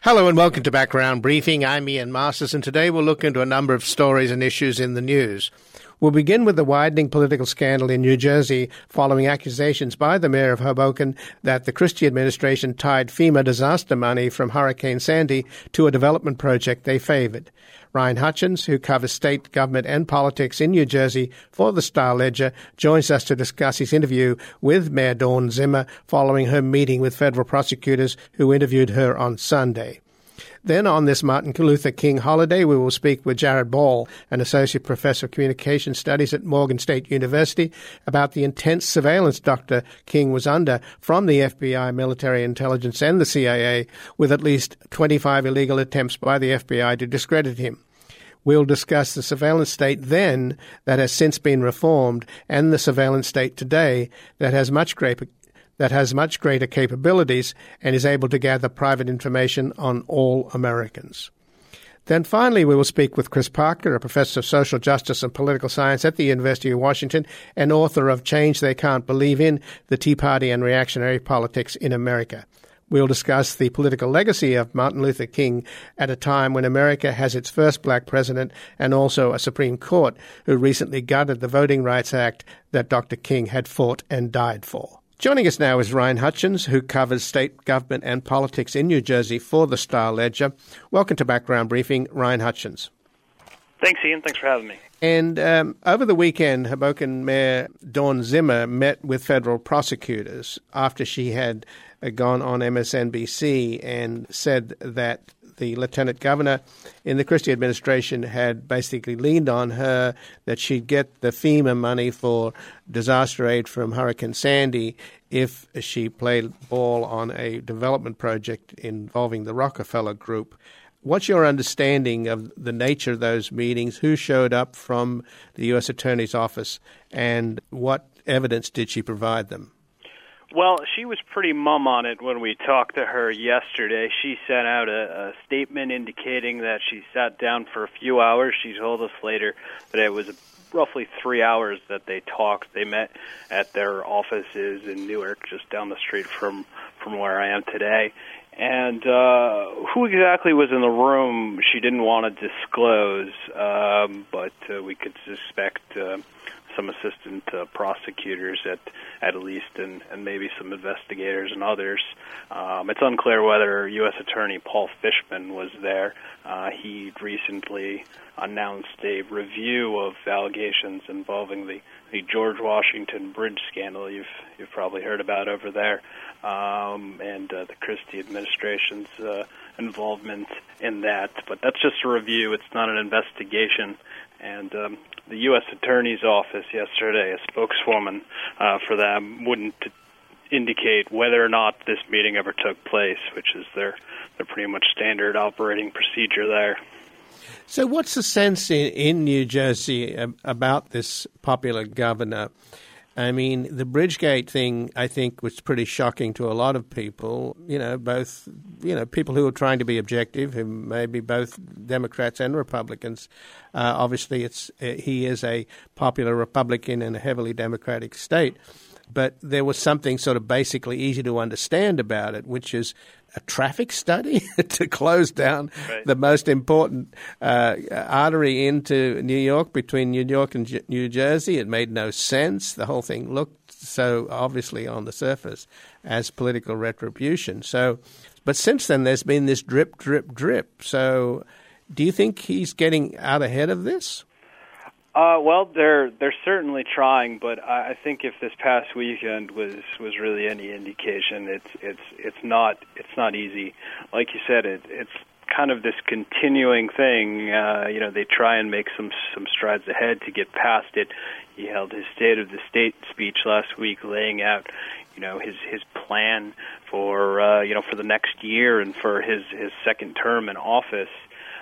Hello and welcome to Background Briefing. I'm Ian Masters, and today we'll look into a number of stories and issues in the news. We'll begin with the widening political scandal in New Jersey following accusations by the mayor of Hoboken that the Christie administration tied FEMA disaster money from Hurricane Sandy to a development project they favored. Ryan Hutchins, who covers state government and politics in New Jersey for the Star-Ledger, joins us to discuss his interview with Mayor Dawn Zimmer following her meeting with federal prosecutors who interviewed her on Sunday. Then on this Martin Luther King holiday, we will speak with Jared Ball, an associate professor of communication studies at Morgan State University, about the intense surveillance Dr. King was under from the FBI, military intelligence, and the CIA, with at least 25 illegal attempts by the FBI to discredit him. We'll discuss the surveillance state then that has since been reformed and the surveillance state today that has much greater capabilities and is able to gather private information on all Americans. Then finally, we will speak with Chris Parker, a professor of social justice and political science at the University of Washington and author of Change They Can't Believe In, The Tea Party and Reactionary Politics in America. We'll discuss the political legacy of Martin Luther King at a time when America has its first black president and also a Supreme Court who recently gutted the Voting Rights Act that Dr. King had fought and died for. Joining us now is Ryan Hutchins, who covers state government and politics in New Jersey for the Star-Ledger. Welcome to Background Briefing, Ryan Hutchins. Thanks, Ian. Thanks for having me. And over the weekend, Hoboken Mayor Dawn Zimmer met with federal prosecutors after she had gone on MSNBC and said that the lieutenant governor in the Christie administration had basically leaned on her that she'd get the FEMA money for disaster aid from Hurricane Sandy if she played ball on a development project involving the Rockefeller Group. What's your understanding of the nature of those meetings? Who showed up from the U.S. Attorney's Office, and what evidence did she provide them? Well, she was pretty mum on it when we talked to her yesterday. She sent out a statement indicating that she sat down for a few hours. She told us later that it was roughly 3 hours that they talked. They met at their offices in Newark, just down the street from where I am today. And who exactly was in the room, she didn't want to disclose, but we could suspect some assistant prosecutors at least, and maybe some investigators and others. It's unclear whether U.S. Attorney Paul Fishman was there. He recently announced a review of allegations involving the George Washington Bridge scandal you've probably heard about over there, and the Christie administration's involvement in that. But that's just a review. It's not an investigation. And the U.S. Attorney's Office yesterday, a spokeswoman for them, wouldn't indicate whether or not this meeting ever took place, which is their pretty much standard operating procedure there. So what's the sense in New Jersey about this popular governor? I mean, the Bridgegate thing, I think, was pretty shocking to a lot of people, both people who are trying to be objective, who may be both Democrats and Republicans. Obviously, he is a popular Republican in a heavily Democratic state. But there was something sort of basically easy to understand about it, which is a traffic study to close down the most important artery into New York, between New York and New Jersey. It made no sense. The whole thing looked so obviously on the surface as political retribution. So, but since then, there's been this drip, drip, drip. So do you think he's getting out ahead of this? Well, they're certainly trying, but I think if this past weekend was really any indication, it's not easy. Like you said, it's kind of this continuing thing. They try and make some strides ahead to get past it. He held his State of the State speech last week, laying out his plan for for the next year and for his second term in office.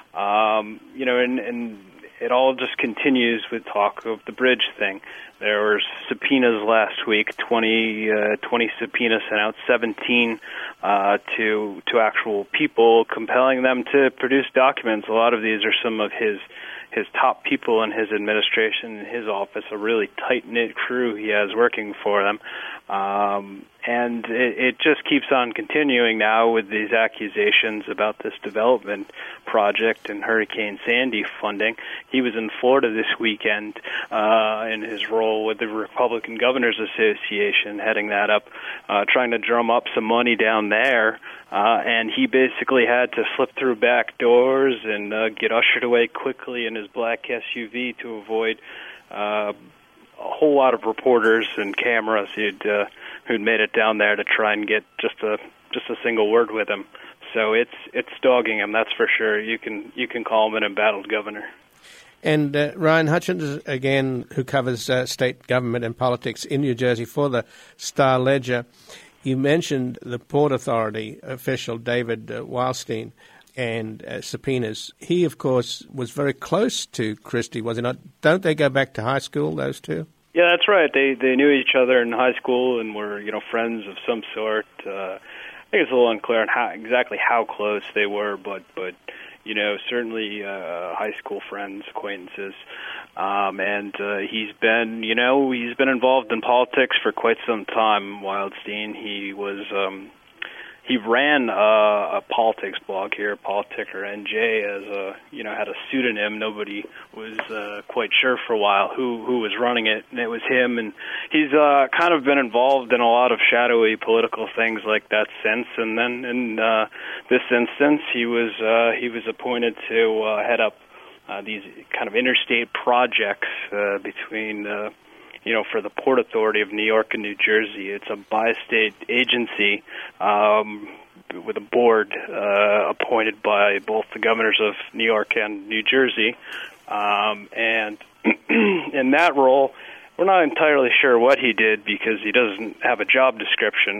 And it all just continues with talk of the bridge thing. There were subpoenas last week, 20 subpoenas sent out, 17 to actual people, compelling them to produce documents. A lot of these are some of his top people in his administration, in his office, a really tight-knit crew he has working for them. And it just keeps on continuing now with these accusations about this development project and Hurricane Sandy funding. He was in Florida this weekend in his role with the Republican Governors Association, heading that up, trying to drum up some money down there. And he basically had to slip through back doors and get ushered away quickly in his black SUV to avoid a whole lot of reporters and cameras who'd made it down there to try and get just a single word with him. So it's dogging him, that's for sure. You can call him an embattled governor. And Ryan Hutchins, again, who covers state government and politics in New Jersey for the Star-Ledger. You mentioned the Port Authority official, David Wildstein, and subpoenas. He, of course, was very close to Christie, was he not? Don't they go back to high school, those two? Yeah, that's right. They knew each other in high school and were, friends of some sort. I think it's a little unclear on exactly how close they were, but certainly high school friends, acquaintances. And he's been involved in politics for quite some time. Wildstein, he ran a politics blog here, Politicker NJ, as had a pseudonym. Nobody was quite sure for a while who was running it, and it was him. And he's kind of been involved in a lot of shadowy political things like that since. And then in this instance, he was appointed to head up these kind of interstate projects between. For the Port Authority of New York and New Jersey. It's a bi-state agency with a board appointed by both the governors of New York and New Jersey. And in that role, we're not entirely sure what he did because he doesn't have a job description.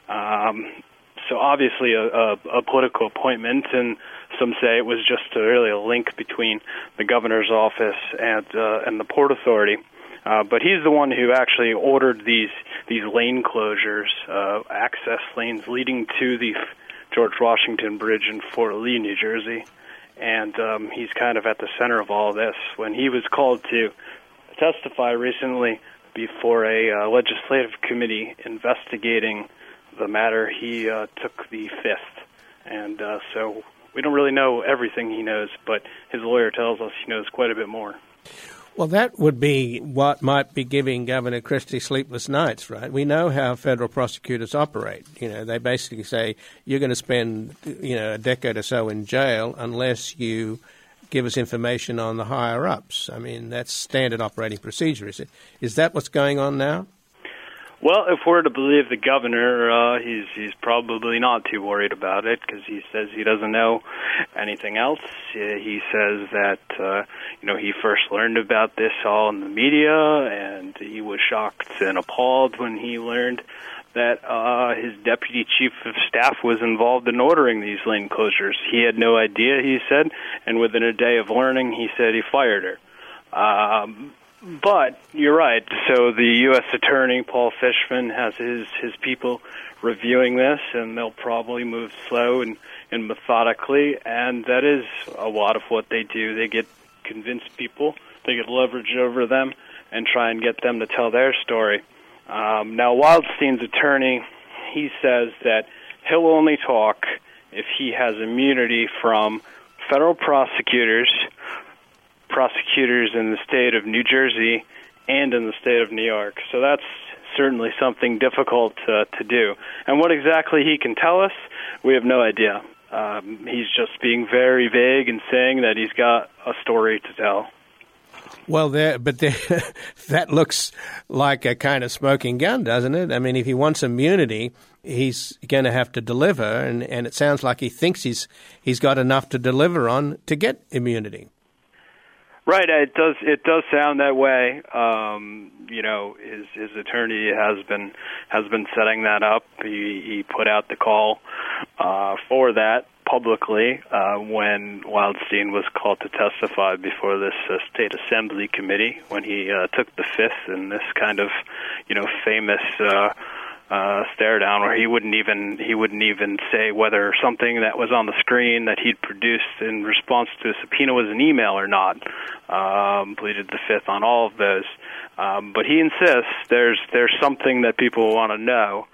So obviously a political appointment, and some say it was just really a link between the governor's office and the Port Authority. But he's the one who actually ordered these lane closures, access lanes leading to the George Washington Bridge in Fort Lee, New Jersey. And he's kind of at the center of all this. When he was called to testify recently before a legislative committee investigating the matter, he took the fifth. And so we don't really know everything he knows, but his lawyer tells us he knows quite a bit more. Well, that would be what might be giving Governor Christie sleepless nights, right? We know how federal prosecutors operate. They basically say, you're going to spend, a decade or so in jail unless you give us information on the higher-ups. I mean, that's standard operating procedure, is it? Is that what's going on now? Well, if we're to believe the governor, he's probably not too worried about it because he says he doesn't know anything else. He says that, he first learned about this all in the media, and he was shocked and appalled when he learned that his deputy chief of staff was involved in ordering these lane closures. He had no idea, he said, and within a day of learning, he said he fired her. But you're right. So the U.S. Attorney, Paul Fishman, has his people reviewing this, and they'll probably move slow and methodically, and that is a lot of what they do. They get convinced people, they get leverage over them, and try and get them to tell their story. Now, Wildstein's attorney, he says that he'll only talk if he has immunity from federal prosecutors in the state of New Jersey and in the state of New York. So that's certainly something difficult to do. And what exactly he can tell us, we have no idea. He's just being very vague and saying that he's got a story to tell. Well, that looks like a kind of smoking gun, doesn't it? I mean, if he wants immunity, he's going to have to deliver, and it sounds like he thinks he's got enough to deliver on to get immunity. Right, it does sound that way. His attorney has been setting that up. He put out the call for that publicly when Wildstein was called to testify before this state assembly committee when he took the fifth in this kind of famous stare down, where he wouldn't even say whether something that was on the screen that he'd produced in response to a subpoena was an email or not. Pleaded the fifth on all of those, but he insists there's something that people want to know.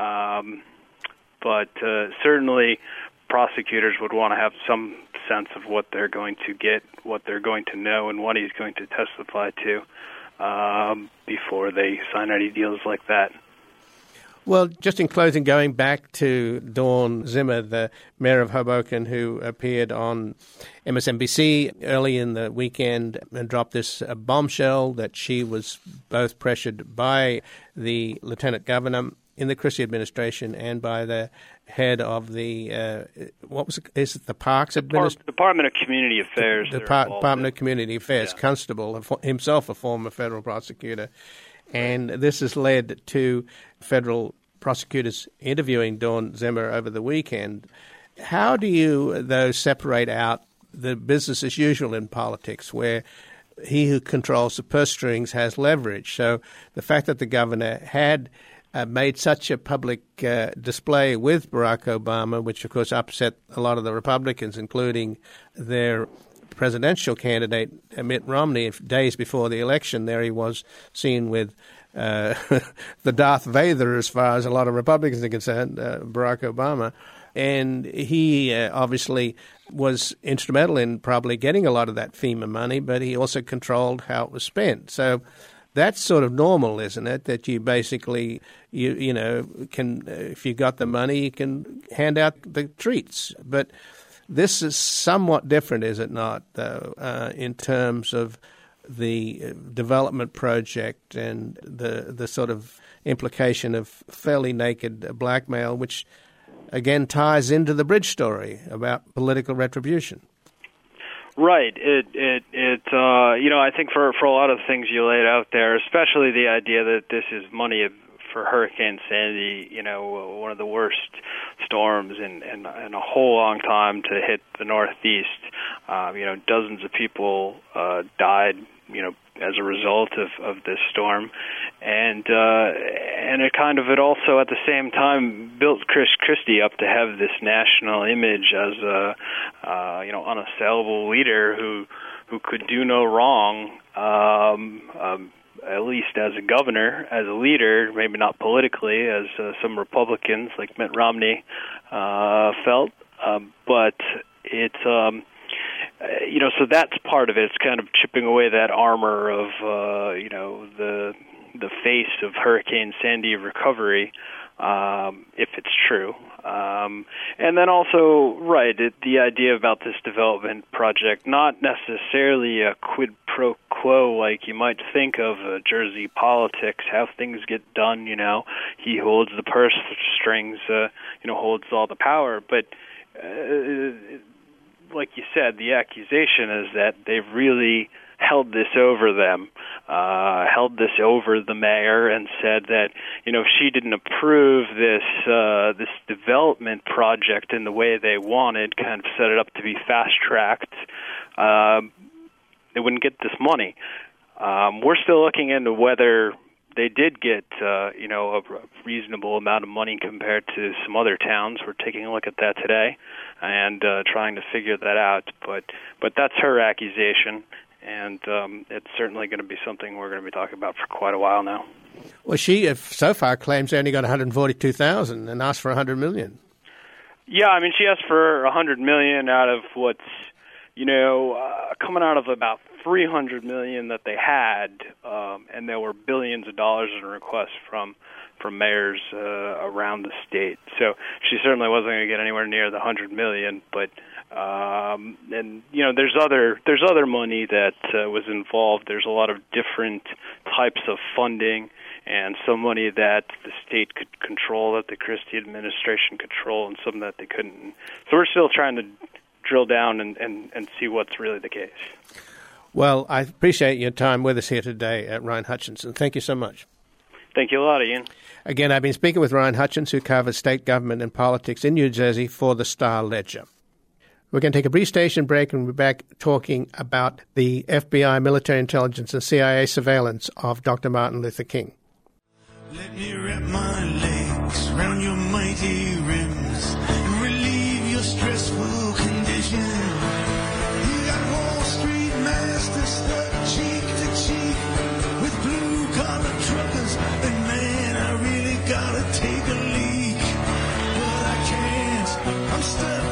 But certainly prosecutors would want to have some sense of what they're going to get, what they're going to know, and what he's going to testify to before they sign any deals like that. Well, just in closing, going back to Dawn Zimmer, the mayor of Hoboken, who appeared on MSNBC early in the weekend and dropped this bombshell that she was both pressured by the lieutenant governor in the Christie administration and by the head of the is it the Parks Administration? Department of Community Affairs. The Department of Community Affairs, yeah. Constable, himself a former federal prosecutor. And this has led to federal prosecutors interviewing Dawn Zimmer over the weekend. How do you, though, separate out the business as usual in politics, where he who controls the purse strings has leverage? So the fact that the governor had made such a public display with Barack Obama, which, of course, upset a lot of the Republicans, including their presidential candidate, Mitt Romney, days before the election. There he was seen with the Darth Vader, as far as a lot of Republicans are concerned, Barack Obama. And he obviously was instrumental in probably getting a lot of that FEMA money, but he also controlled how it was spent. So that's sort of normal, isn't it? That you basically, you know, can, if you got the money, you can hand out the treats. But this is somewhat different, is it not, though, in terms of the development project and the sort of implication of fairly naked blackmail, which, again, ties into the Bridge story about political retribution. Right. I think for a lot of the things you laid out there, especially the idea that this is money for Hurricane Sandy, one of the worst storms in a whole long time to hit the Northeast. Dozens of people died, as a result of this storm, and it also at the same time built Chris Christie up to have this national image as a unassailable leader who could do no wrong. At least as a governor, as a leader, maybe not politically, as some Republicans like Mitt Romney felt, but it's so that's part of it. It's kind of chipping away that armor of the face of Hurricane Sandy recovery, if it's true. And then also, the idea about this development project, not necessarily a quid pro quo like you might think of Jersey politics, how things get done, he holds the purse strings, holds all the power. But like you said, the accusation is that they've really held this over them, held this over the mayor, and said that if she didn't approve this development project in the way they wanted, kind of set it up to be fast-tracked, they wouldn't get this money. We're still looking into whether they did get a reasonable amount of money compared to some other towns. We're taking a look at that today and trying to figure that out. But that's her accusation. And it's certainly going to be something we're going to be talking about for quite a while now. Well, she so far claims they only got $142,000 and asked for $100 million. Yeah, I mean, she asked for $100 million out of what's coming out of about $300 million that they had, and there were billions of dollars in requests from mayors around the state. So she certainly wasn't going to get anywhere near the $100 million, but. There's other money that was involved. There's a lot of different types of funding, and some money that the state could control, that the Christie administration control, and some that they couldn't. So we're still trying to drill down and see what's really the case. Well, I appreciate your time with us here today, Ryan Hutchinson. Thank you so much. Thank you a lot, Ian. Again, I've been speaking with Ryan Hutchinson, who covers state government and politics in New Jersey for the Star-Ledger. We're going to take a brief station break and we'll be back talking about the FBI, military intelligence, and CIA surveillance of Dr. Martin Luther King. Let me wrap my legs round your mighty rims and relieve your stressful condition. You got Wall Street masters stuck cheek to cheek with blue-collar truckers, and man, I really gotta take a leak, but I can't. I'm stuck